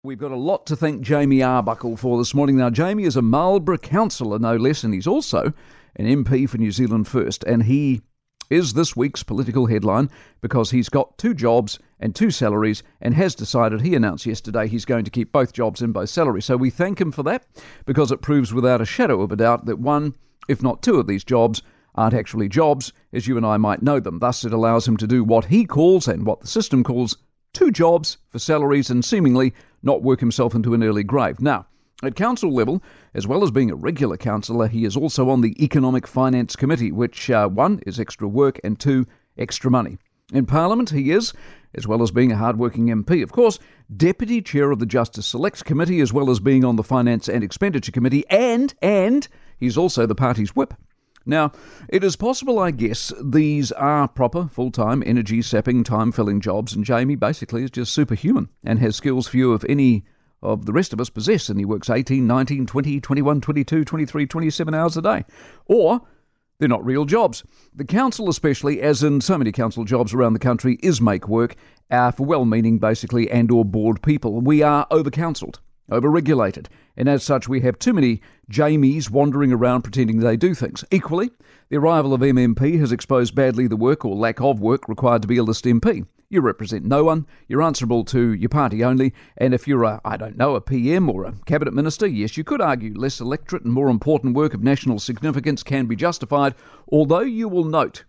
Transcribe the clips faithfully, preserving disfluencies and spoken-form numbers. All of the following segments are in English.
We've got a lot to thank Jamie Arbuckle for this morning. Now, Jamie is a Marlborough councillor, no less, and he's also an M P for New Zealand First. And he is this week's political headline because he's got two jobs and two salaries and has decided, he announced yesterday, he's going to keep both jobs and both salaries. So we thank him for that because it proves without a shadow of a doubt that one, if not two of these jobs, aren't actually jobs as you and I might know them. Thus, it allows him to do what he calls and what the system calls two jobs for salaries and seemingly not work himself into an early grave. Now, at council level, as well as being a regular councillor, he is also on the Economic Finance Committee, which, uh, one, is extra work and two, extra money. In Parliament, he is, as well as being a hard-working M P, of course, Deputy Chair of the Justice Select Committee, as well as being on the Finance and Expenditure Committee, and, and he's also the party's whip. Now, it is possible, I guess, these are proper, full-time, energy-sapping, time-filling jobs, and Jamie basically is just superhuman and has skills few of any of the rest of us possess, and he works eighteen, nineteen, twenty, twenty-one, twenty-two, twenty-three, twenty-seven hours a day. Or they're not real jobs. The council especially, as in so many council jobs around the country, is make work uh, for well-meaning, basically, and or bored people. We are over-councilled, over-regulated, and as such we have too many Jamies wandering around pretending they do things. Equally, the arrival of M M P has exposed badly the work or lack of work required to be a list M P. You represent no one, you're answerable to your party only, and if you're a, I don't know, a P M or a cabinet minister, yes, you could argue less electorate and more important work of national significance can be justified, although you will note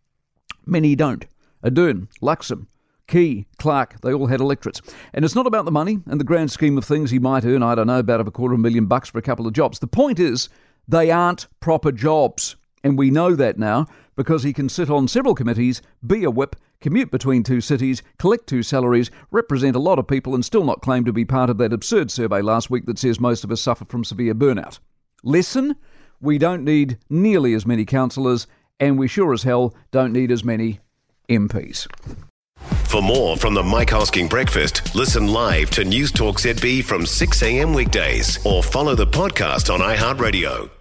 many don't. Ardern, Luxem, Key, Clark, they all had electorates. And it's not about the money and the grand scheme of things. He might earn, I don't know, about a quarter of a million bucks for a couple of jobs. The point is, they aren't proper jobs. And we know that now because he can sit on several committees, be a whip, commute between two cities, collect two salaries, represent a lot of people and still not claim to be part of that absurd survey last week that says most of us suffer from severe burnout. Lesson? We don't need nearly as many councillors, and we sure as hell don't need as many M Ps. For more from the Mike Hosking Breakfast, listen live to News Talk Z B from six a.m. weekdays or follow the podcast on iHeartRadio.